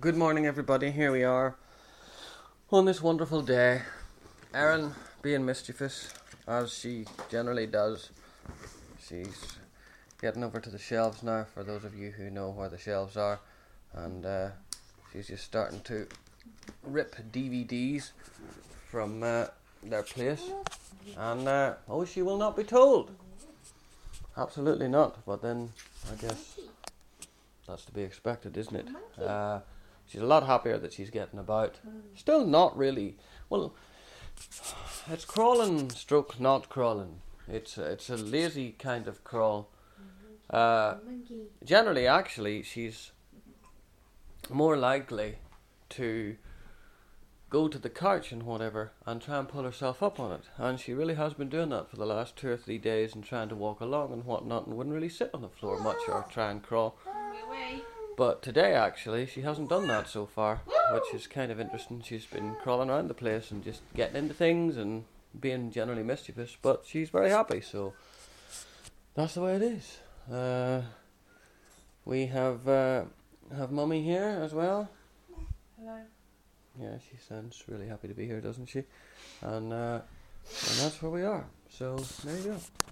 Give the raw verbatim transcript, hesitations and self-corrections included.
good morning everybody. Here we are on this wonderful day. Erin being mischievous, as she generally does. She's getting over to the shelves now, for those of you who know where the shelves are. And uh, she's just starting to rip D V Ds from uh, their place. And, uh, oh, she will not be told. Absolutely not. But then, I guess that's to be expected, isn't it? Uh, she's a lot happier that she's getting about. Still not really. Well, it's crawling stroke not crawling. It's a, it's a lazy kind of crawl. Uh, generally, actually, she's more likely to go to the couch and whatever and try and pull herself up on it. And she really has been doing that for the last two or three days and trying to walk along and whatnot, and wouldn't really sit on the floor much or try and crawl. But today, actually, she hasn't done that so far, which is kind of interesting. She's been crawling around the place and just getting into things and being generally mischievous, but she's very happy, so that's the way it is. Uh, we have uh, have Mummy here as well. Hello. Yeah, she sounds really happy to be here, doesn't she? And uh, and that's where we are. So there you go.